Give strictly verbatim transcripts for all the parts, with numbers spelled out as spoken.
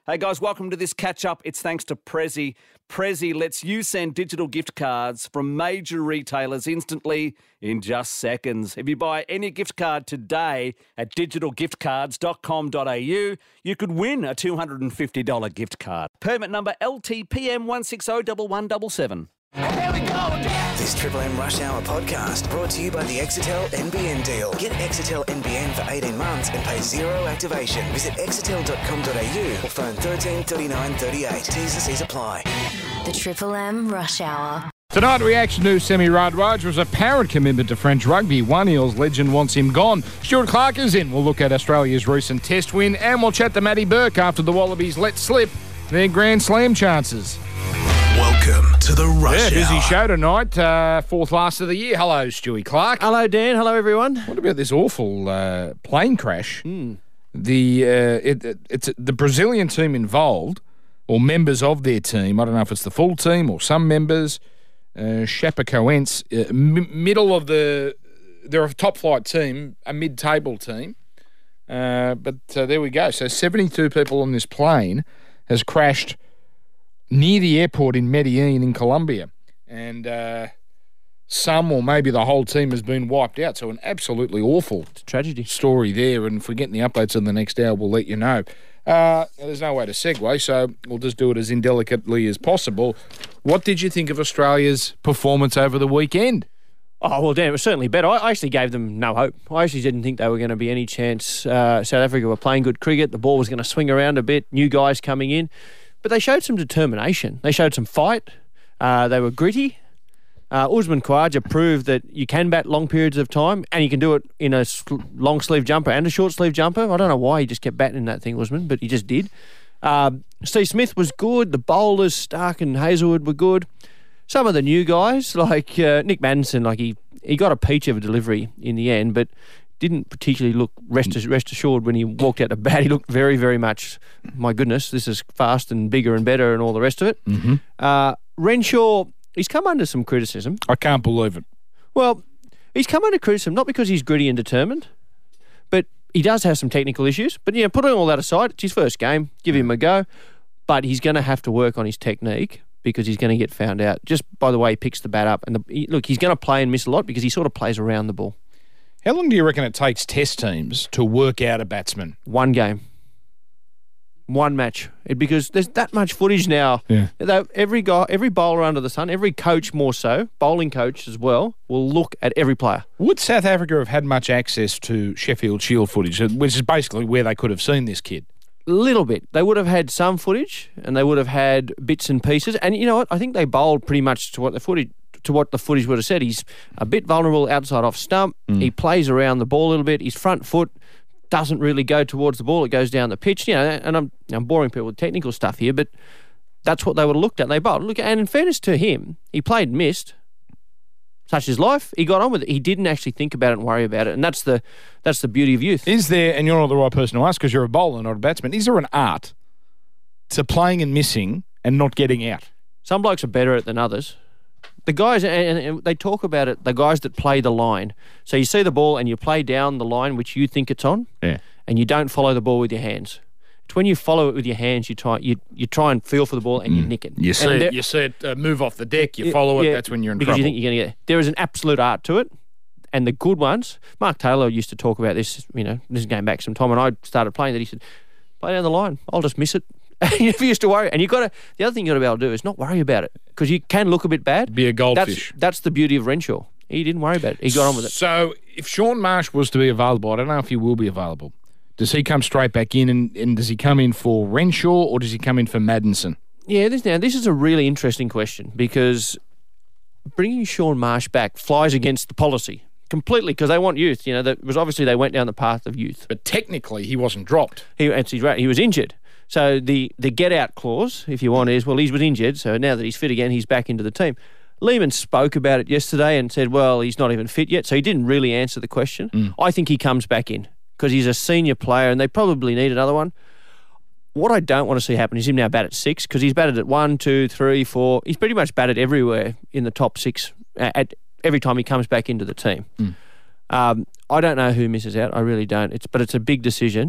Hey guys, welcome to this catch-up. It's thanks to Prezzy. Prezzy lets you send digital gift cards from major retailers instantly in just seconds. If you buy any gift card today at digital gift cards dot com dot a u, you could win a two hundred fifty dollars gift card. Permit number L T P M one six zero one one seven seven. Here we go again. This Triple M Rush Hour podcast brought to you by the Exitel N B N deal. Get Exitel N B N for eighteen months and pay zero activation. Visit exitel dot com dot a u or phone thirteen thirty-nine thirty-eight. T's and C's apply. The Triple M Rush Hour. Tonight, reaction to Semi Radwaj apparent commitment to French rugby. One Eels legend wants him gone. Stuart Clark is in. We'll look at Australia's recent test win and we'll chat to Matty Burke after the Wallabies let slip their Grand Slam chances. Welcome to the Rush Yeah, busy Hour. show tonight. Uh, fourth last of the year. Hello, Stewie Clark. Hello, Dan. Hello, everyone. What about this awful uh, plane crash? Mm. The uh, it, it, it's the Brazilian team involved, or members of their team. I don't know if it's the full team or some members. Uh, Chapecoense, uh, m- middle of the. They're a top flight team, a mid-table team. Uh, but uh, there we go. So seventy-two people on this plane has crashed near the airport in Medellin in Colombia. And uh, some or maybe the whole team has been wiped out. So an absolutely awful Tragedy. story there. And if we get the updates in the next hour, we'll let you know. Uh, there's no way to segue, so we'll just do it as indelicately as possible. What did you think of Australia's performance over the weekend? Oh, well, Dan, it was certainly better. I actually gave them no hope. I actually didn't think they were going to be any chance. Uh, South Africa were playing good cricket. The ball was going to swing around a bit. New guys coming in. But they showed some determination. They showed some fight. Uh, they were gritty. Uh, Usman Khawaja proved that you can bat long periods of time and you can do it in a long sleeve jumper and a short sleeve jumper. I don't know why he just kept batting in that thing, Usman, but he just did. Uh, Steve Smith was good. The bowlers, Stark and Hazelwood, were good. Some of the new guys, like uh, Nick Maddinson, like he, he got a peach of a delivery in the end, but didn't particularly look rest, rest assured when he walked out to bat. He looked very, very much, my goodness, this is fast and bigger and better and all the rest of it. Mm-hmm. Uh, Renshaw, he's come under some criticism. I can't believe it. Well, he's come under criticism not because he's gritty and determined, but he does have some technical issues. But, you know, putting all that aside, it's his first game. Give him a go. But he's going to have to work on his technique because he's going to get found out just by the way he picks the bat up. And the, he, look, he's going to play and miss a lot because he sort of plays around the ball. How long do you reckon it takes test teams to work out a batsman? One game. One match. It, because there's that much footage now. Yeah. They, every guy, every bowler under the sun, every coach more so, bowling coach as well, will look at every player. Would South Africa have had much access to Sheffield Shield footage, which is basically where they could have seen this kid? A little bit. They would have had some footage and they would have had bits and pieces. And you know what? I think they bowled pretty much to what the footage to what the footage would have said. He's a bit vulnerable outside off stump. Mm. He plays around the ball a little bit. His front foot doesn't really go towards the ball. It goes down the pitch. You know, and I'm I'm boring people with technical stuff here, but that's what they would have looked at. They bowled. Look, and in fairness to him, he played and missed. Such his life. He got on with it. He didn't actually think about it and worry about it. And that's the that's the beauty of youth. Is there, and you're not the right person to ask because you're a bowler, not a batsman, is there an art to playing and missing and not getting out? Some blokes are better at it than others. The guys, and, and they talk about it, the guys that play the line. So you see the ball and you play down the line which you think it's on, yeah, and you don't follow the ball with your hands. It's when you follow it with your hands, you try you, you try and feel for the ball and mm. you nick it. You see and it, you see it uh, move off the deck, you follow it, yeah, that's when you're in because trouble. You think you're going to get There is an absolute art to it, and the good ones, Mark Taylor used to talk about this, you know, this is going back some time, and I started playing that. He said, play down the line, I'll just miss it. You never used to worry. And you got to, the other thing you got to be able to do is not worry about it because you can look a bit bad. Be a goldfish. That's, that's the beauty of Renshaw. He didn't worry about it. He got on with it. So if Sean Marsh was to be available, I don't know if he will be available. Does he come straight back in and, and does he come in for Renshaw or does he come in for Maddinson? Yeah, this, now this is a really interesting question because bringing Sean Marsh back flies against the policy completely because they want youth. You know, that was obviously they went down the path of youth. But technically he wasn't dropped. He, he was injured. So the, the get-out clause, if you want, is, well, he was injured, so now that he's fit again, he's back into the team. Lehman spoke about it yesterday and said, well, he's not even fit yet, so he didn't really answer the question. Mm. I think he comes back in because he's a senior player and they probably need another one. What I don't want to see happen is him now bat at six because he's batted at one, two, three, four. He's pretty much batted everywhere in the top six at every time he comes back into the team. Mm. Um, I don't know who misses out. I really don't. It's But it's a big decision.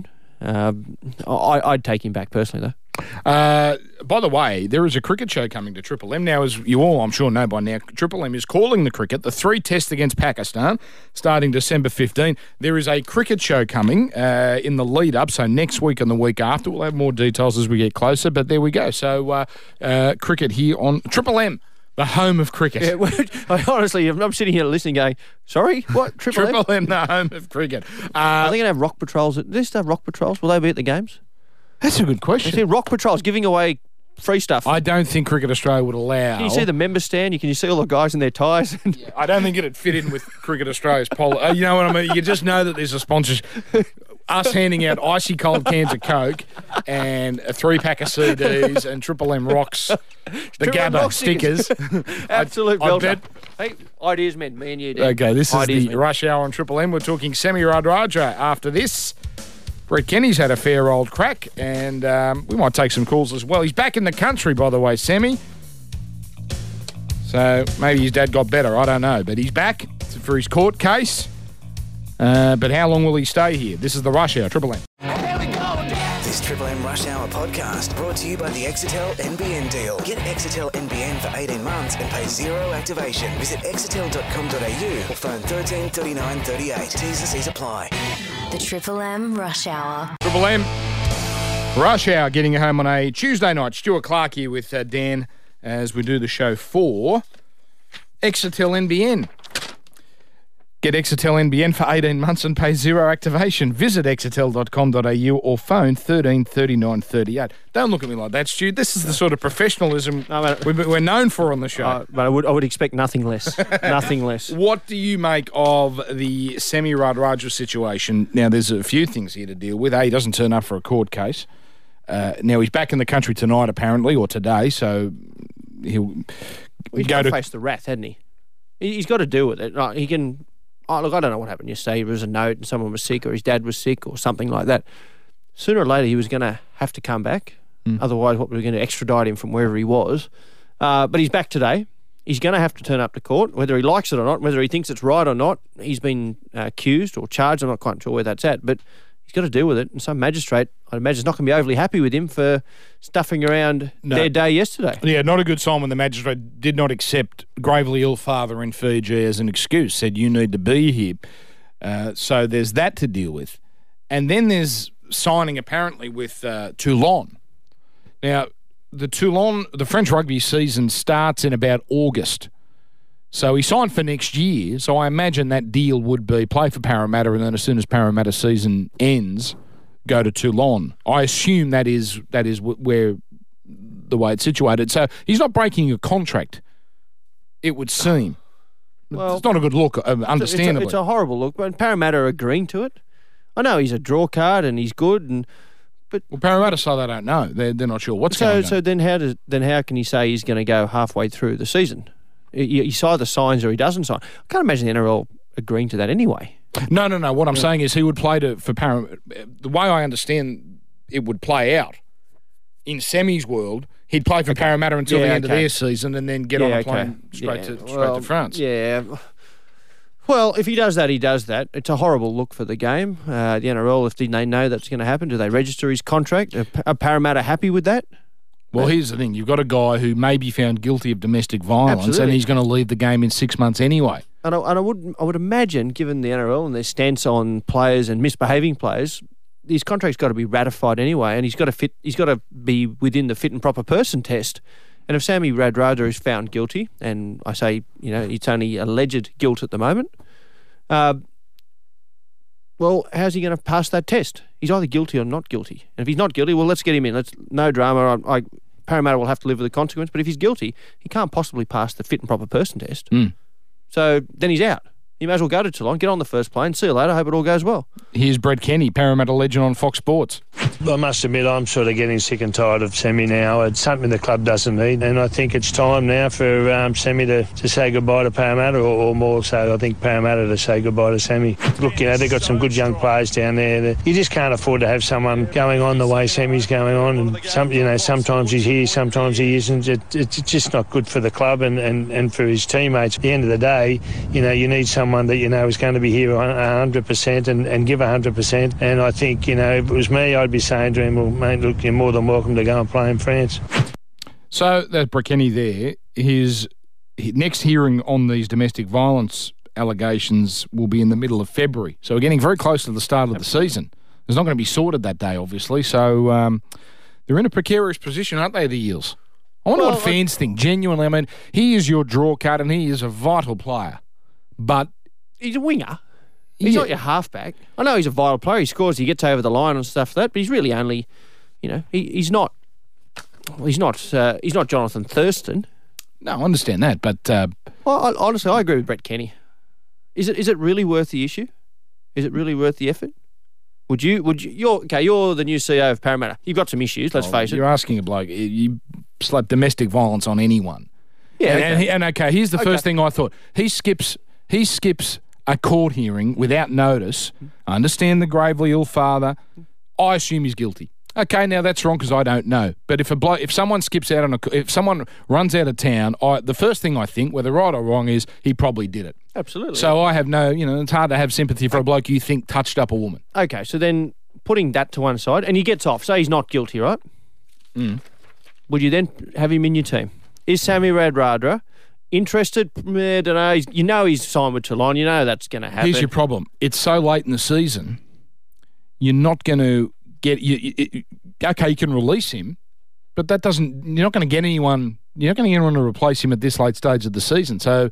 Uh, I, I'd take him back personally, though. Uh, by the way, there is a cricket show coming to Triple M. Now, as you all, I'm sure, know by now, Triple M is calling the cricket, the three tests against Pakistan, starting December fifteenth. There is a cricket show coming uh, in the lead-up, so next week and the week after. We'll have more details as we get closer, but there we go. So, uh, uh, cricket here on Triple M, the home of cricket. Yeah, well, I honestly, I'm sitting here listening going, sorry, what? Triple, Triple M? M, the home of cricket. Uh, Are they going to have rock patrols? At, do they still have rock patrols? Will they be at the games? That's a good I question. see rock patrols giving away free stuff. I don't think Cricket Australia would allow. Can you see the member stand? You can you see all the guys in their ties? Yeah, I don't think it'd fit in with Cricket Australia's policy. Uh, you know what I mean? You just know that there's a sponsorship. Us handing out icy cold cans of Coke and a three pack of C Ds and Triple M Rocks, the Triple M Gabba Rock stickers. Absolute I, I belter. bet. Hey, ideas, men. Me and you, Dan. Okay, this is Ideas, the men. Rush Hour on Triple M. We're talking Sammy Radradra after this. Brett Kenny's had a fair old crack, and um, we might take some calls as well. He's back in the country, by the way, Sammy. So maybe his dad got better. I don't know. But he's back for his court case. Uh, but how long will he stay here? This is the Rush Hour, Triple M. This Triple M Rush Hour podcast brought to you by the Exetel N B N deal. Get Exetel N B N for eighteen months and pay zero activation. Visit exetel dot com dot a u or phone thirteen thirty-nine thirty-eight. T's and C's apply. The Triple M Rush Hour. Triple M Rush Hour getting you home on a Tuesday night. Stuart Clark here with uh, Dan as we do the show for Exetel N B N. Get Exetel N B N for eighteen months and pay zero activation. Visit exetel dot com dot a u or phone thirteen thirty-nine thirty-eight. Don't look at me like that, Stu. This is the sort of professionalism No, but- we've- we're known for on the show. Uh, but I would I would expect nothing less. nothing less. What do you make of the Sammy Radradra situation? Now, there's a few things here to deal with. A, he doesn't turn up for a court case. Uh, now, he's back in the country tonight, apparently, or today, so he'll He's go got to to... face the wrath, hasn't he? He- He's got to deal with it. Like, he can... Oh, look, I don't know what happened yesterday. There was a note and someone was sick or his dad was sick or something like that. Sooner or later, he was going to have to come back. Mm. Otherwise, what we were going to extradite him from wherever he was. Uh, but he's back today. He's going to have to turn up to court, whether he likes it or not, whether he thinks it's right or not. He's been uh, accused or charged. I'm not quite sure where that's at, but he's got to deal with it. And some magistrate, I'd imagine, is not going to be overly happy with him for stuffing around No. their day yesterday. Yeah, not a good sign when the magistrate did not accept gravely ill father in Fiji as an excuse, said you need to be here. Uh, so there's that to deal with. And then there's signing apparently with uh, Toulon. Now, the Toulon, the French rugby season starts in about August. So he signed for next year. So I imagine that deal would be play for Parramatta and then as soon as Parramatta season ends, go to Toulon. I assume that is that is where the way it's situated. So he's not breaking a contract, it would seem. Well, it's not a good look, uh, It's a- understandably. It's a, it's a horrible look, but Parramatta are agreeing to it. I know he's a draw card and he's good, and well, Parramatta say they don't know. They're, they're not sure what's so going on. so then how does then how can he say he's going to go halfway through the season? He, he either signs or he doesn't sign. I can't imagine the N R L agreeing to that anyway. No, no, no. What I'm saying is he would play to for Parramatta. The way I understand it would play out in Sammy's world, he'd play for Parramatta until Yeah, the end okay. of their season and then get Yeah, on a okay. plane straight Yeah, to straight well, to France. Yeah. Well, if he does that, he does that. It's a horrible look for the game. Uh, the N R L, if they know that's going to happen, do they register his contract? Are, are Parramatta happy with that? Well, here's the thing. You've got a guy who may be found guilty of domestic violence Absolutely. and he's going to leave the game in six months anyway. And I, and I would I would imagine, given the N R L and their stance on players and misbehaving players, his contract's got to be ratified anyway, and he's got to fit. He's got to be within the fit and proper person test. And if Sammy Radradra is found guilty, and I say, you know, it's only alleged guilt at the moment, uh, well, how's he going to pass that test? He's either guilty or not guilty. And if he's not guilty, well, let's get him in. Let's no drama. I, I, Parramatta will have to live with the consequence. But if he's guilty, he can't possibly pass the fit and proper person test. Mm. So then he's out. You may as well go to Toulon, get on the first plane, see you later, hope it all goes well. Here's Brett Kenny, Parramatta legend on Fox Sports. I must admit, I'm sort of getting sick and tired of Sammy now. It's something the club doesn't need, and I think it's time now for um, Sammy to, to say goodbye to Parramatta, or, or more so, I think Parramatta to say goodbye to Sammy. Look, you know, they've got some good young players down there. That you just can't afford to have someone going on the way Sammy's going on, and some, you know, sometimes he's here, sometimes he isn't. It, it's just not good for the club and, and, and for his teammates. At the end of the day, you know, you need someone someone that you know is going to be here one hundred percent and, and give one hundred percent. And I think, you know, if it was me, I'd be saying to him, well, mate, look, you're more than welcome to go and play in France. So that's Brackeny there. His next hearing on these domestic violence allegations will be in the middle of February. So we're getting very close to the start of the season. It's not going to be sorted that day, obviously. So um, they're in a precarious position, aren't they, the Eels? I wonder Well, what fans think, genuinely. I mean, he is your draw card and he is a vital player. But He's a winger. He's Yeah. not your halfback. I know he's a vital player. He scores, he gets over the line and stuff like that, but he's really only, you know, he, he's not well, he's not uh, he's not Jonathan Thurston. no, I understand that. But uh, Well, I, honestly, I agree with Brett Kenny. Is it is it really worth the issue? Is it really worth the effort? Would you? Would you? You're okay. You're the new C E O of Parramatta. You've got some issues. Let's face it. you're asking a bloke, you slap domestic violence on anyone. Yeah. And, okay. and, he- and okay, here's the Okay. first thing I thought. He skips he skips a court hearing without notice. I understand the gravely ill father. I assume he's guilty. Okay, now that's wrong because I don't know. But if a bloke, if someone skips out on a, if someone runs out of town, I, the first thing I think, whether right or wrong, is he probably did it. Absolutely. So I have no, you know, it's hard to have sympathy for a bloke you think touched up a woman. Okay, so then putting that to one side, and he gets off. Say he's not guilty, right? Mm. Would you then have him in your team? Is Sammy Radradra interested? I don't know. He's, you know he's signed with Toulon. You know that's going to happen. Here's your problem. It's so late in the season, you're not going to get you, you, you- okay, you can release him, but that doesn't you're not going to get anyone you're not going to get anyone to replace him at this late stage of the season. So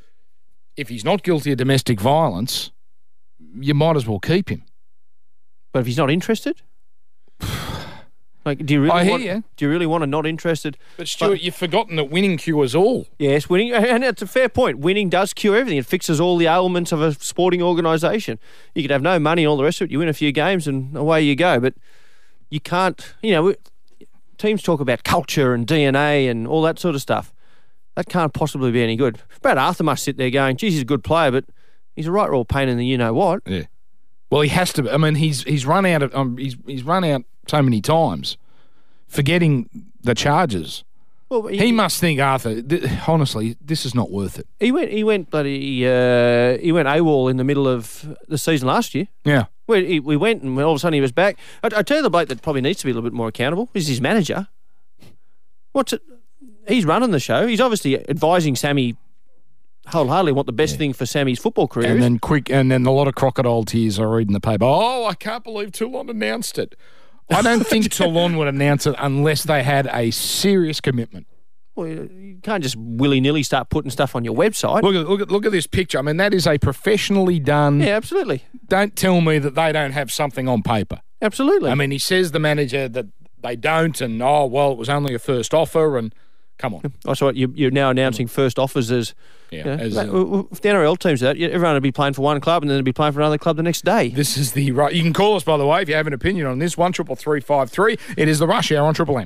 if he's not guilty of domestic violence, you might as well keep him. But if he's not interested, like, do you really? I hear want, you. Do you really want a not interested? But Stuart, you've forgotten that winning cures all. Yes, winning, and it's a fair point. Winning does cure everything. It fixes all the ailments of a sporting organisation. You could have no money and all the rest of it. You win a few games and away you go. But you can't. You know, teams talk about culture and D N A and all that sort of stuff. That can't possibly be any good. Brad Arthur must sit there going, "Geez, he's a good player, but he's a right raw pain in the you know what." Yeah. Well, he has to. I mean, he's he's run out of um, he's he's run out so many times, forgetting the charges. Well, He must think, Arthur. Th- honestly, this is not worth it. He went. He went. Bloody. Uh, he went AWOL in the middle of the season last year. Yeah. We, he, we went and all of a sudden he was back. I, I tell you, the bloke that probably needs to be a little bit more accountable is his manager. What's it? He's running the show. He's obviously advising Sammy wholeheartedly what the best thing for Sammy's football career And is. then quick, and then a lot of crocodile tears I read in the paper. Oh, I can't believe Toulon announced it. I don't think Toulon would announce it unless they had a serious commitment. Well, you can't just willy nilly start putting stuff on your website. Look at look at look at this picture. I mean, that is a professionally done. Yeah, absolutely, Don't tell me that they don't have something on paper. absolutely. I mean, he says the manager that they don't, and oh well, it was only a first offer, and come on, I saw it. You, you're now announcing first offers as. yeah. You know, as, like, uh, w- w- if the N R L teams do that, everyone would be playing for one club and then they'd be playing for another club the next day. this is the right. You can call us, by the way, if you have an opinion on this. One triple three five three. It is the Rush Hour on Triple M.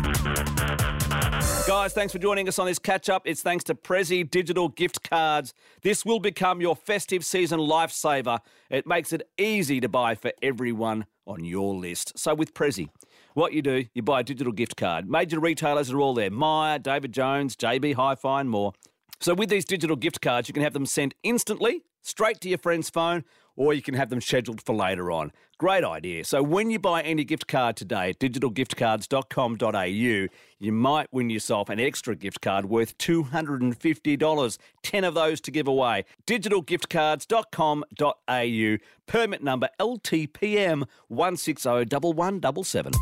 Guys, thanks for joining us on this catch-up. It's thanks to Prezi Digital Gift Cards. This will become your festive season lifesaver. It makes it easy to buy for everyone on your list. So with Prezi, what you do, you buy a digital gift card. Major retailers are all there. Myer, David Jones, J B Hi-Fi and more. So with these digital gift cards, you can have them sent instantly, straight to your friend's phone, or you can have them scheduled for later on. Great idea. So when you buy any gift card today at digital gift cards dot com dot a u, you might win yourself an extra gift card worth two hundred fifty dollars. ten of those to give away. digital gift cards dot com dot a u. Permit number L T P M one six zero one one seven seven.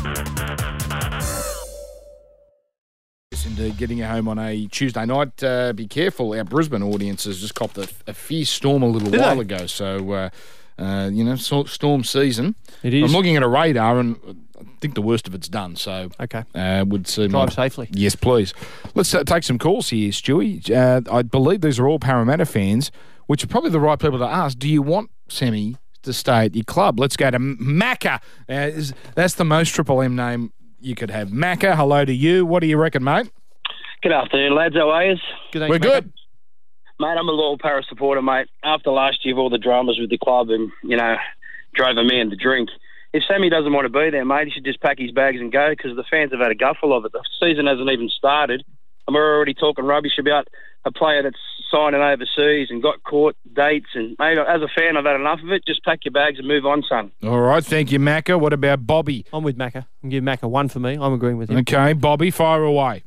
Yes, indeed. Getting you home on a Tuesday night. Uh, be careful. Our Brisbane audience has just copped a, a fierce storm a little Did while they? ago. So, uh, uh, you know, so, storm season. It is. I'm looking at a radar, and I think the worst of it's done. So, Okay. uh, would seem Drive like- safely. Yes, please. Let's uh, take some calls here, Stewie. Uh, I believe these are all Parramatta fans, which are probably the right people to ask. Do you want Sammy to stay at your club? Let's go to Macca. Uh, is, that's the most Triple M name you could have. Macca, hello to you. What do you reckon, mate? Good afternoon, lads. How are you? Good, thanks, We're Macca. good. Mate, I'm a loyal Para supporter, mate. After last year of all the dramas with the club and, you know, drove a man to drink, if Sammy doesn't want to be there, mate, he should just pack his bags and go because the fans have had a gutful of it. The season hasn't even started. and we're already talking rubbish about a player that's signing overseas and got court dates. And, mate, as a fan, I've had enough of it. Just pack your bags and move on, son. All right, thank you, Macca. What about Bobby? I'm with Macca. I'm giving Macca one for me. I'm agreeing with him. Okay, Bobby, fire away.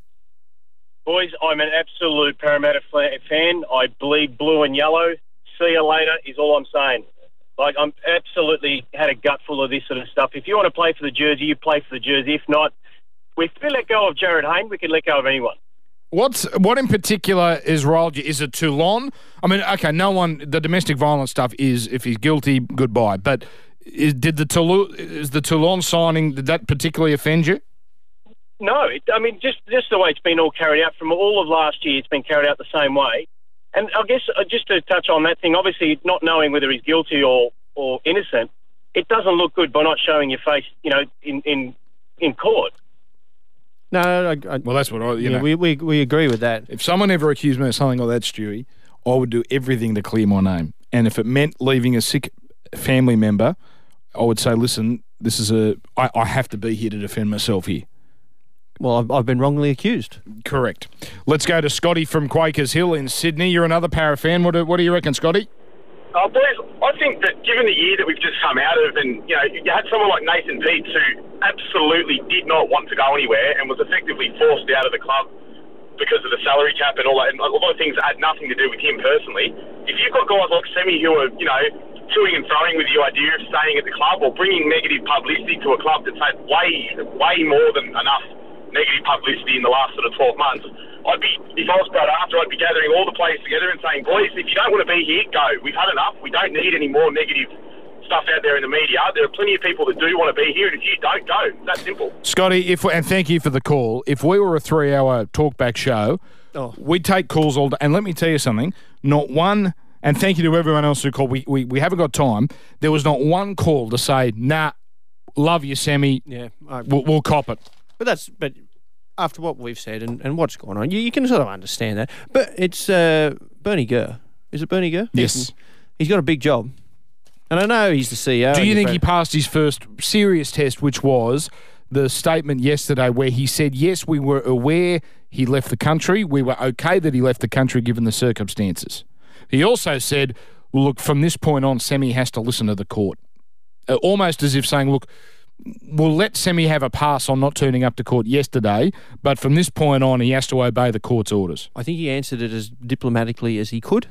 Boys, I'm an absolute Parramatta fan. I bleed blue and yellow. See you later is all I'm saying. Like, I'm absolutely had a gut full of this sort of stuff. If you want to play for the jersey, you play for the jersey. If not, if we let go of Jared Hayne, we can let go of anyone. What's what in particular is riled you? Is it Toulon? I mean, okay, no one. The domestic violence stuff is if he's guilty, goodbye. But is, did the Toulon is the Toulon signing, did that particularly offend you? No, it, I mean just just the way it's been all carried out from all of last year. It's been carried out the same way. And I guess uh, just to touch on that thing, obviously not knowing whether he's guilty or or innocent, it doesn't look good by not showing your face, you know, in in, in court. No, I, I, Well, that's what I, you yeah, know. we, we we agree with that. If someone ever accused me of something like that, Stewie, I would do everything to clear my name. And if it meant leaving a sick family member, I would say, listen, this is a, I, I have to be here to defend myself here. Well, I've, I've been wrongly accused. Correct. Let's go to Scotty from Quakers Hill in Sydney. You're another Para fan. What do, what do you reckon, Scotty? Oh, boys, I think that given the year that we've just come out of, and you know, you had someone like Nathan Peets who absolutely did not want to go anywhere and was effectively forced out of the club because of the salary cap and all that, and a lot of things that had nothing to do with him personally. If you've got guys like Semi who are, you know, toing and throwing with the idea of staying at the club or bringing negative publicity to a club that's had way, way more than enough negative publicity in the last sort of twelve months, I'd be, if I was Brad after, I'd be gathering all the players together and saying, boys, if you don't want to be here, go. We've had enough. We don't need any more negative stuff out there in the media. There are plenty of people that do want to be here, and if you don't, go. That's simple. Scotty, if and thank you for the call. If we were a three-hour talkback show, oh. we'd take calls all day. And let me tell you something, not one, and thank you to everyone else who called. We, we, we haven't got time. There was not one call to say, nah, love you, Sammy. Yeah, I, we'll, we'll cop it. But that's but after what we've said and, and what's going on, you, you can sort of understand that. But it's uh, Bernie Gurr. Is it Bernie Gurr? Yes. He's, he's got a big job. And I know he's the C E O. Do you think he passed his first serious test, which was the statement yesterday where he said, yes, we were aware he left the country. We were okay that he left the country given the circumstances. He also said, well, look, from this point on, Semi has to listen to the court. Uh, almost as if saying, look, we'll let Semi have a pass on not turning up to court yesterday, but from this point on, he has to obey the court's orders. I think he answered it as diplomatically as he could.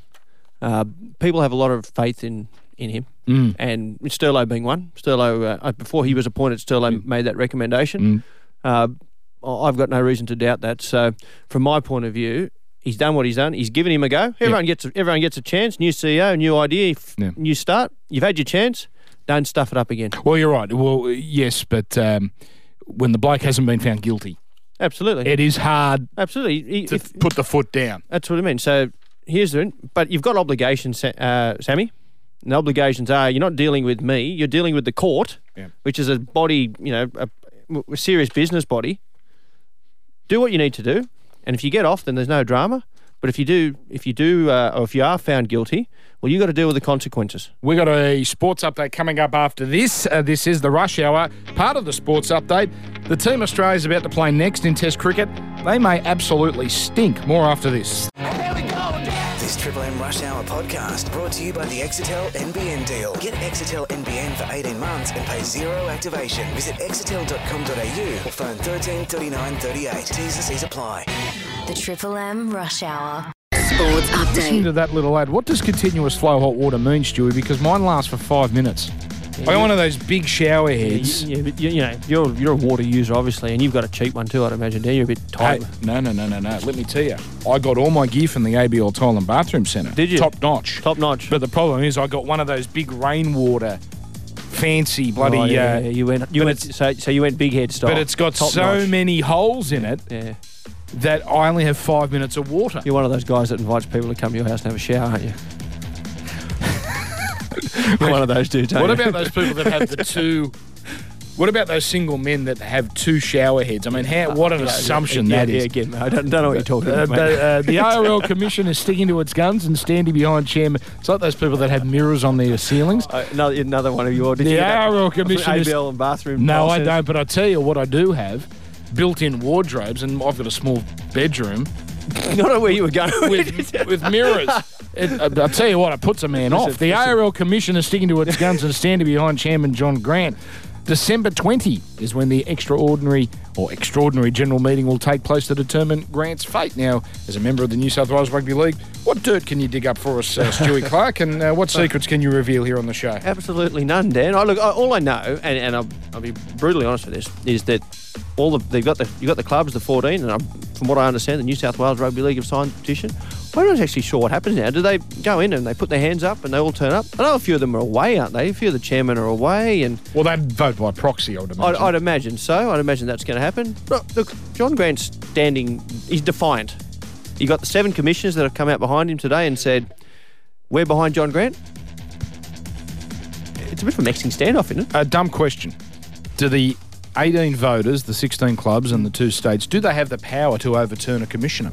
Uh, people have a lot of faith in, in him, mm. and Sterlo being one. Sterlo, uh, before he was appointed, Sterlo mm. made that recommendation. Mm. Uh, I've got no reason to doubt that. So, from my point of view, he's done what he's done. He's given him a go. Everyone yeah. gets a, everyone gets a chance. New C E O, new idea, yeah. new start. You've had your chance. Don't stuff it up again. Well, you're right. Well, yes, but um, when the bloke hasn't been found guilty, absolutely, it is hard. Absolutely, he, to if, put the foot down. That's what I mean. So here's the, but you've got obligations, uh, Sammy. And the obligations are you're not dealing with me. You're dealing with the court, yeah. which is a body, you know, a, a serious business body. Do what you need to do, and if you get off, then there's no drama. But if you do, if you do, uh, or if you are found guilty, well, you got to deal with the consequences. We got a sports update coming up after this. Uh, this is the Rush Hour, part of the sports update. The Team Australia is about to play next in Test cricket. They may absolutely stink. More after this. This Triple M Rush Hour podcast brought to you by the Exitel N B N deal. Get Exitel N B N for eighteen months and pay zero activation. Visit exitel dot com dot a u or phone thirteen thirty-nine thirty-eight. T's and C's apply. The Triple M Rush Hour Sports Update. Listen to that little ad. What does continuous flow hot water mean, Stewie? Because mine lasts for five minutes. I got one of those big shower heads. Yeah, but you, you know, you're you're a water user, obviously, and you've got a cheap one too, I'd imagine. You're a bit tight. Hey, no, no, no, no, no. Let me tell you, I got all my gear from the A B L Tile and Bathroom Centre. Did you? Top notch. Top notch. But the problem is, I got one of those big rainwater, fancy bloody. Oh, yeah, uh, yeah. You went. You went. So, so you went big head style. But it's got Top so notch. many holes in it. Yeah. That I only have five minutes of water. You're one of those guys that invites people to come to your house and have a shower, aren't you? You're one of those dudes, aren't What you? about those people that have the two... What about those single men that have two shower heads? I mean, how, what an yeah, assumption yeah, that yeah, is. Again, I don't, don't know what you're talking Uh, about, mate. the, uh, the A R L Commission is sticking to its guns and standing behind chairman. It's like those people that have mirrors on their ceilings. Uh, another, another one of your... Did The you A R L Commission A is... B L and bathroom... No, I policies? don't, but I tell you what I do have. built-in wardrobes, and I've got a small bedroom Not know where you were going with, with mirrors. It, I- I'll tell you what, it puts a man off. The A R L Commission is sticking to its guns and standing behind Chairman John Grant. December twentieth is when the extraordinary or extraordinary general meeting will take place to determine Grant's fate. Now, as a member of the New South Wales Rugby League, what dirt can you dig up for us, uh, Stewie Clark, and uh, what secrets can you reveal here on the show? Absolutely none, Dan. I look. I, all I know, and, and I'll, I'll be brutally honest with this, is that all the they've got the you got the clubs, the fourteen, and I'm, from what I understand, the New South Wales Rugby League have signed the petition. I'm not actually sure what happens now. Do they go in and they put their hands up and they all turn up? I know a few of them are away, aren't they? A few of the chairmen are away, and Well, they vote by proxy, I would imagine. I'd, I'd imagine so. I'd imagine that's going to happen. Look, look, John Grant's standing. He's defiant. You got the seven commissioners that have come out behind him today and said, "We're behind John Grant." It's a bit of a Mexican standoff, isn't it? A dumb question. Do the eighteen voters, the sixteen clubs and the two states, do they have the power to overturn a commissioner?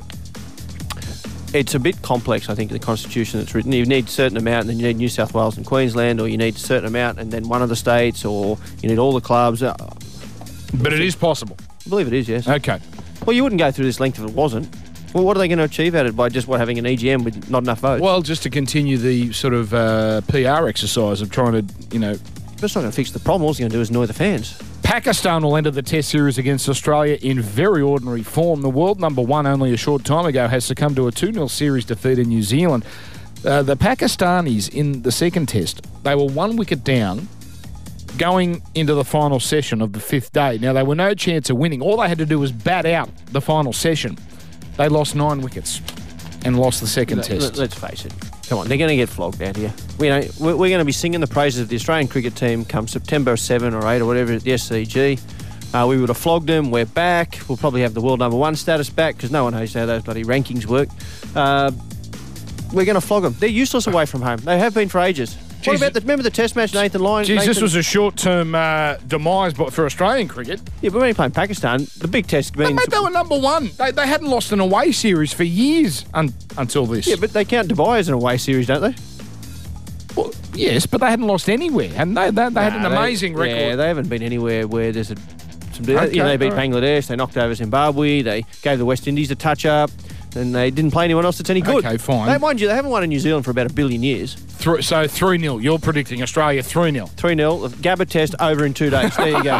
It's a bit complex, I think, the constitution that's written. You need a certain amount, and then you need New South Wales and Queensland, or you need a certain amount, and then one of the states, or you need all the clubs. Uh, But it is possible. I believe it is, yes. Okay. Well, you wouldn't go through this length if it wasn't. Well, what are they going to achieve out of it by just what having an E G M with not enough votes? Well, just to continue the sort of uh, P R exercise of trying to, you know... That's not going to fix the problem. All it's going to do is annoy the fans. Pakistan will enter the Test series against Australia in very ordinary form. The world number one only a short time ago has succumbed to a two nil series defeat in New Zealand. Uh, the Pakistanis in the second Test, they were one wicket down going into the final session of the fifth day. Now, they were no chance of winning. All they had to do was bat out the final session. They lost nine wickets and lost the second Let- Test. Let's face it. Come on, they're going to get flogged out here. We know, we're we're going to be singing the praises of the Australian cricket team come September seventh or eighth or whatever at the S C G. Uh, we would have flogged them. We're back. We'll probably have the world number one status back because no one knows how those bloody rankings work. Uh, we're going to flog them. They're useless away from home. They have been for ages. What Jeez, about the, remember the Test match, Nathan Lyon? Geez, Nathan, this was a short-term uh, demise but for Australian cricket. Yeah, but when you're playing Pakistan, the big Test But means... mate, they were number one. They, they hadn't lost an away series for years un, until this. Yeah, but they count Dubai as an away series, don't they? Well, yes, but they hadn't lost anywhere, hadn't they? They, they had an Nah, they- amazing record. Yeah, they haven't been anywhere where there's a... Some, Okay, you know, they beat all right. Bangladesh, they knocked over Zimbabwe, they gave the West Indies a touch-up, and they didn't play anyone else that's any good. Okay, fine. They, mind you, they haven't won in New Zealand for about a billion years. Thr- so three nil. You're predicting Australia three nil. three nil, Gabba Test over in two days. There you go.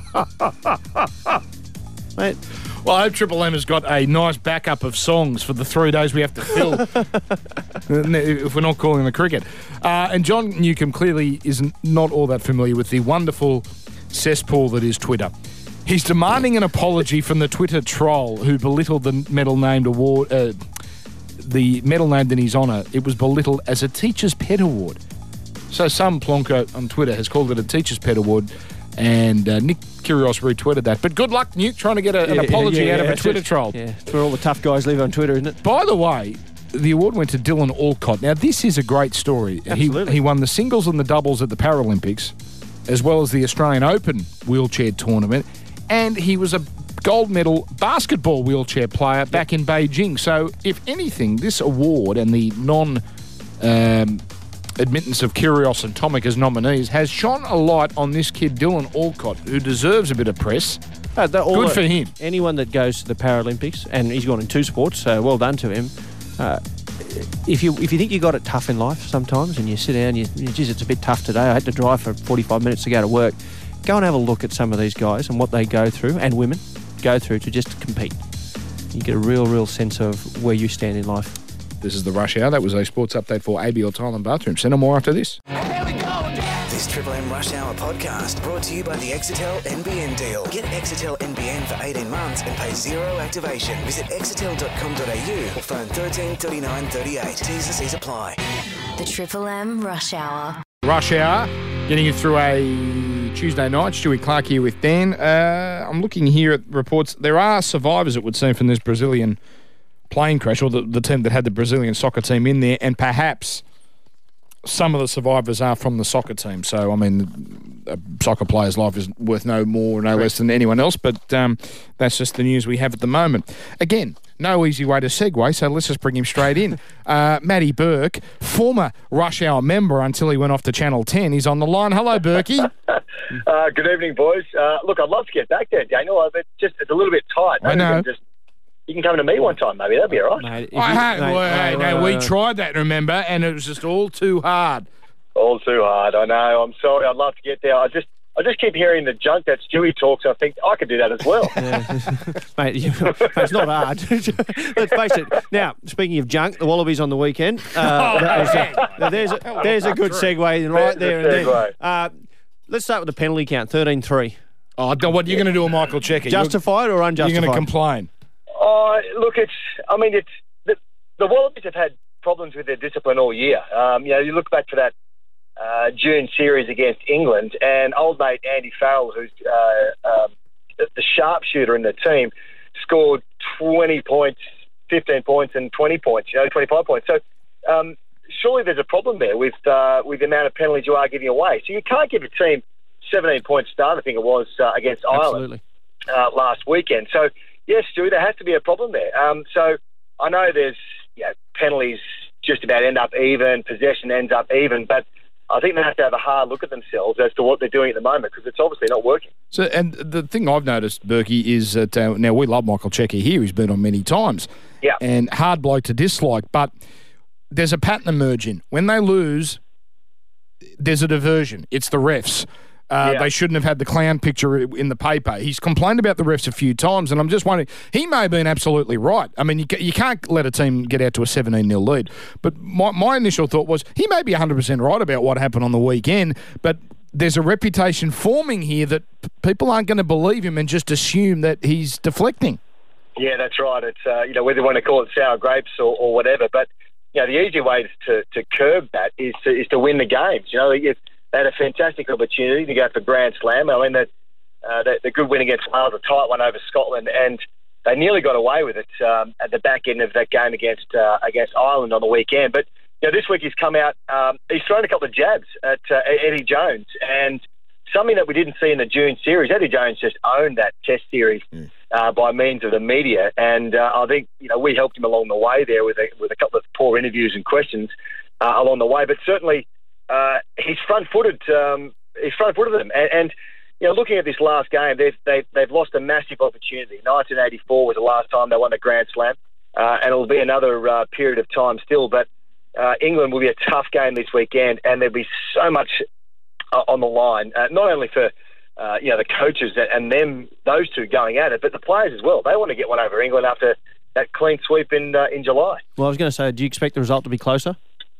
Mate, Well, I hope Triple M has got a nice backup of songs for the three days we have to fill if we're not calling the cricket. Uh, and John Newcombe clearly is not all that familiar with the wonderful cesspool that is Twitter. He's demanding an apology from the Twitter troll who belittled the medal named award, uh, the medal named in his honour. It was belittled as a Teacher's Pet Award. So some plonker on Twitter has called it a Teacher's Pet Award, and uh, Nick Kyrgios retweeted that. But good luck, Nuke, trying to get a, an yeah, apology yeah, out of yeah, a Twitter it's- troll. Yeah, it's where all the tough guys live on Twitter, isn't it? By the way, the award went to Dylan Alcott. Now, this is a great story. He, Absolutely. he won the singles and the doubles at the Paralympics, as well as the Australian Open wheelchair tournament, and he was a gold medal basketball wheelchair player back in Beijing. So, if anything, this award and the non... Um, admittance of Kyrgios and Tomic as nominees has shone a light on this kid Dylan Alcott, who deserves a bit of press. Uh, they're all- Good for him. Anyone that goes to the Paralympics, and he's gone in two sports, so well done to him. Uh, if you if you think you got it tough in life sometimes, and you sit down, you, you geez, it's a bit tough today. I had to drive for forty-five minutes to go to work. Go and have a look at some of these guys and what they go through, and women go through to just compete. You get a real, real sense of where you stand in life. This is the Rush Hour. That was a sports update for A B L Tile and Bathroom Centre. More after this. This Triple M Rush Hour podcast brought to you by the Exitel N B N deal. Get Exitel N B N for eighteen months and pay zero activation. Visit exitel dot com dot a u or phone thirteen thirty-nine thirty-eight. T's and C's apply. The Triple M Rush Hour. Rush Hour, getting you through a Tuesday night. Stewie Clark here with Dan. Uh, I'm looking here at reports. There are survivors, it would seem, from this Brazilian plane crash, or the, the team that had the Brazilian soccer team in there, and perhaps some of the survivors are from the soccer team. So, I mean, a soccer player's life is worth no more or no less than anyone else, but um, that's just the news we have at the moment. Again, no easy way to segue, so let's just bring him straight in. Uh, Matty Burke, former Rush Hour member until he went off to Channel ten. He's on the line. Hello, Berkey. Uh, good evening, boys. Uh, look, I'd love to get back there, Daniel. It's just it's a little bit tight. I Maybe know. You can, just, you can come to me one time, maybe. That'd be all right. Mate, if I you- had, mate, well, hey, uh, no, we uh, tried that, remember, and it was just all too hard. All too hard. I know. I'm sorry. I'd love to get there. I just I just keep hearing the junk that Stewie talks. I think I could do that as well. Mate, you, it's not hard. Let's face it. Now, speaking of junk, the Wallabies on the weekend. Uh, Oh, that was hang a, now there's, a, there's a good segue right there. There's And a then. segue. Uh, let's start with the penalty count, thirteen three. Oh, don't- what, you're going to do a Michael Checker? You're- Justified or You're unjustified? going to complain. Oh, look, it's. I mean, it's the, the Wallabies have had problems with their discipline all year. Um, you know, you look back to that uh, June series against England, and old mate Andy Farrell, who's uh, um, the, the sharpshooter in the team, scored twenty points, fifteen points, and twenty points. You know, twenty-five points. So um, surely there's a problem there with uh, with the amount of penalties you are giving away. So you can't give a team seventeen point start. I think it was uh, against Absolutely. Ireland uh, last weekend. So yes, Stu, there has to be a problem there. Um, so I know there's you know, penalties just about end up even, possession ends up even, but I think they have to have a hard look at themselves as to what they're doing at the moment because it's obviously not working. So, and the thing I've noticed, Berkey, is that uh, now we love Michael Checker here. He's been on many times. Yeah. And hard bloke to dislike, but there's a pattern emerging. When they lose, there's a diversion. It's the refs. Uh, Yeah. They shouldn't have had the clown picture in the paper. He's complained about the refs a few times, and I'm just wondering, he may have been absolutely right. I mean, you, ca- you can't let a team get out to a seventeen nil lead. But my, my initial thought was he may be one hundred percent right about what happened on the weekend, but there's a reputation forming here that p- people aren't going to believe him and just assume that he's deflecting. Yeah, that's right. It's uh, you know whether you want to call it sour grapes or, or whatever, but you know the easy way to, to curb that is to is to win the games. You know, if they had a fantastic opportunity to go for Grand Slam. I mean, the, uh, the, the good win against Wales, a tight one over Scotland, and they nearly got away with it um, at the back end of that game against uh, against Ireland on the weekend. But you know, this week he's come out, um, he's thrown a couple of jabs at uh, Eddie Jones, and something that we didn't see in the June series. Eddie Jones just owned that Test series mm. uh, by means of the media, and uh, I think you know we helped him along the way there with a, with a couple of poor interviews and questions uh, along the way. But certainly. Uh, he's front-footed. Um, he's front-footed them, and, and you know, looking at this last game, they've they've, they've lost a massive opportunity. nineteen eighty-four was the last time they won a Grand Slam, uh, and it'll be another uh, period of time still. But uh, England will be a tough game this weekend, and there'll be so much uh, on the line, uh, not only for uh, you know the coaches and them, those two going at it, but the players as well. They want to get one over England after that clean sweep in uh, in July. Well, I was going to say, do you expect the result to be closer?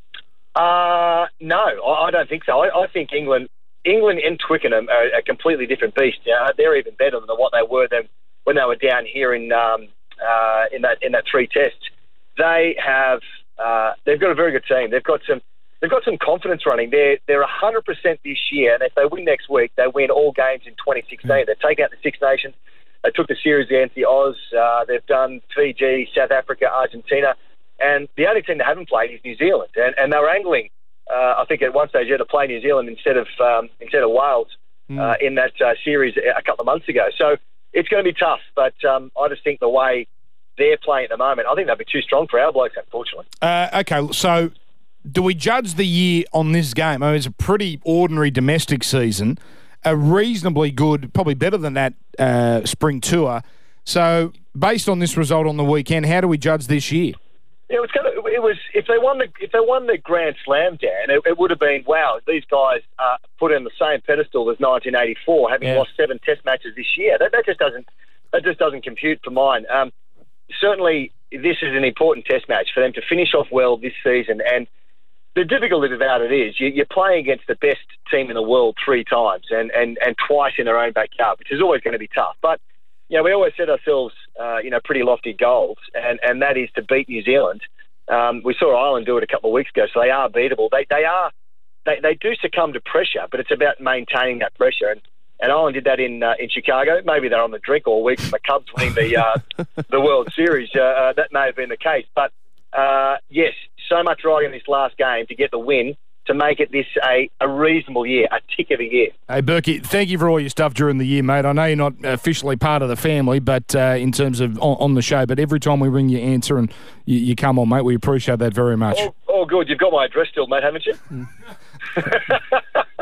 Uh, no, I, I don't think so. I, I think England England and Twickenham are a completely different beast. You know, they're even better than what they were then when they were down here in um, uh, in that in that three tests. They have uh, they've got a very good team. They've got some they've got some confidence running. They're they're one hundred percent this year, and if they win next week, they win all games in twenty sixteen. Mm. They take out the Six Nations. They took the series against the Oz. Uh, they've done Fiji, South Africa, Argentina. And the only team they haven't played is New Zealand, and, and they were angling. Uh, I think at one stage you had to play New Zealand instead of um, instead of Wales uh, mm. in that uh, series a couple of months ago. So it's going to be tough, but um, I just think the way they're playing at the moment, I think they'll be too strong for our blokes, unfortunately. Uh, okay, so do we judge the year on this game? I mean, it's a pretty ordinary domestic season, a reasonably good, probably better than that uh, spring tour. So based on this result on the weekend, how do we judge this year? Yeah, it was kind of, it was if they won the if they won the Grand Slam, Dan, it, it would have been wow. These guys uh, put in the same pedestal as nineteen eighty-four, having yeah. lost seven Test matches this year. That, that just doesn't that just doesn't compute for mine. Um, certainly, this is an important Test match for them to finish off well this season. And the difficulty about it is you, you're playing against the best team in the world three times and, and, and twice in their own backyard, which is always going to be tough. But you know, we always set ourselves, uh, you know, pretty lofty goals, and, and that is to beat New Zealand. Um, we saw Ireland do it a couple of weeks ago, so they are beatable. They they are they, they do succumb to pressure, but it's about maintaining that pressure. And, and Ireland did that in uh, in Chicago. Maybe they're on the drink all week from the Cubs winning the uh, the World Series. Uh, uh, that may have been the case, but uh, yes, so much riding in this last game to get the win, to make it this a, a reasonable year, a tick of a year. Hey, Berkey, thank you for all your stuff during the year, mate. I know you're not officially part of the family, but uh, in terms of on, on the show, but every time we ring you answer and you, you come on, mate, we appreciate that very much. All, all good. You've got my address still, mate, haven't you?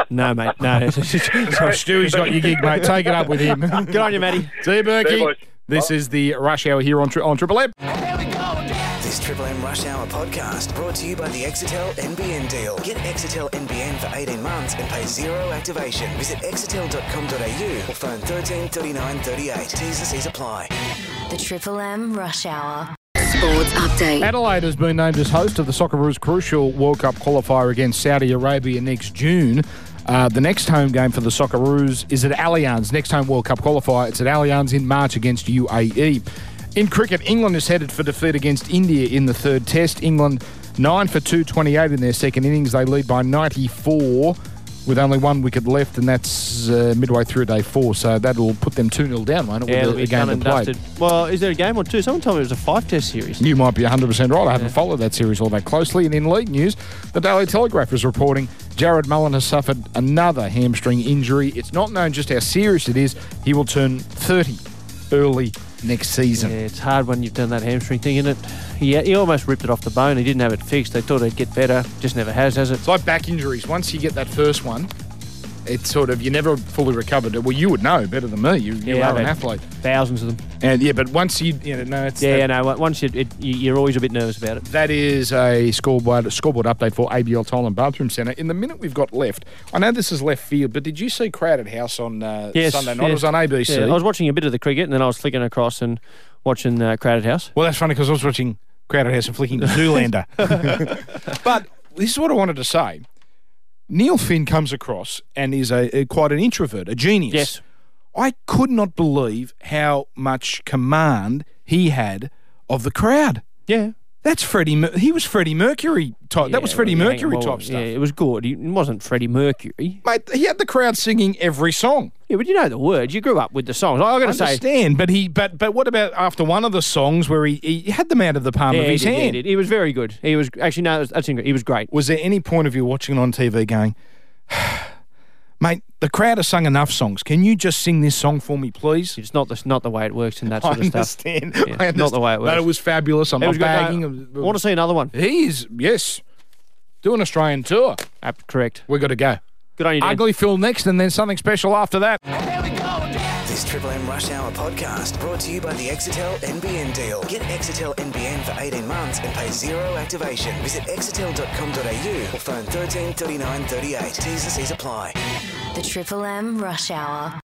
No, mate, no. So Stewie's got your gig, mate. Take it up with him. Good on you, Matty. See you, Berkey. See you, boys. This is the Rush Hour here on, tri- on Triple M. This Triple M Rush Hour podcast brought to you by the Exetel N B N deal. Get Exetel N B N for eighteen months and pay zero activation. Visit exetel dot com dot a u or phone thirteen thirty-nine thirty-eight. T's and C's apply. The Triple M Rush Hour. Sports Update. Adelaide has been named as host of the Socceroos Crucial World Cup qualifier against Saudi Arabia next June. Uh, the next home game for the Socceroos is at Allianz. Next home World Cup qualifier, it's at Allianz in March against U A E. In cricket, England is headed for defeat against India in the third test. England nine for two twenty-eight in their second innings. They lead by ninety-four with only one wicket left, and that's uh, midway through day four. So that'll put them two nil down, won't it? Yeah, with the, it'll be the game done and played. dusted. Well, is there a game or two? Someone told me it was a five-test series. You might be one hundred percent right. I haven't followed that series all that closely. And in league news, the Daily Telegraph is reporting Jared Mullen has suffered another hamstring injury. It's not known just how serious it is. He will turn thirty early next season. Yeah, it's hard when you've done that hamstring thing, isn't it? He, he almost ripped it off the bone. He didn't have it fixed. They thought it'd get better. Just never has, has it? It's like back injuries. Once you get that first one, it's sort of, you never fully recovered. Well, you would know better than me. You, you Yeah, are I've an had athlete. Thousands of them. And yeah, but once you, you know, no, it's Yeah, that, yeah, no. Once you, it, you, you're always a bit nervous about it. That is a scoreboard scoreboard update for A B L Tile and Bathroom Centre. In the minute we've got left, I know this is left field, but did you see Crowded House on uh, Yes, Sunday night? yes. It was on A B C. Yeah, I was watching a bit of the cricket, and then I was flicking across and watching uh, Crowded House. Well, that's funny because I was watching Crowded House and flicking to Zoolander. But this is what I wanted to say. Neil Finn comes across and is a, a quite an introvert, a genius. Yes. I could not believe how much command he had of the crowd. Yeah. That's Freddie. Mer- he was Freddie Mercury type. that was Freddie well, yeah, Mercury well, type stuff. Yeah, it was good. He, it wasn't Freddie Mercury. Mate, he had the crowd singing every song. Yeah, but you know the words. You grew up with the songs. I got I to say, understand, but he, but but what about after one of the songs where he, he had them out of the palm yeah, of he his did, yeah, hand? he did. He was very good. He was actually no, that's that's he was great. Was there any point of you watching it on T V going, mate, the crowd has sung enough songs. Can you just sing this song for me, please? It's not the not the way it works in that I sort of stuff. understand. Yeah, I understand. not the way it works. But it was fabulous. I'm It not was good. bagging. I want to see another one. He is, yes, do an Australian tour. Apt, correct. We've got to go. Good on you, Dan. Ugly Phil next, and then something special after that. This Triple M Rush Hour podcast brought to you by the Exetel N B N deal. Get Exetel N B N for eighteen months and pay zero activation. Visit exetel dot com dot a u or phone thirteen thirty-nine thirty-eight. T's and C's apply. The Triple M Rush Hour.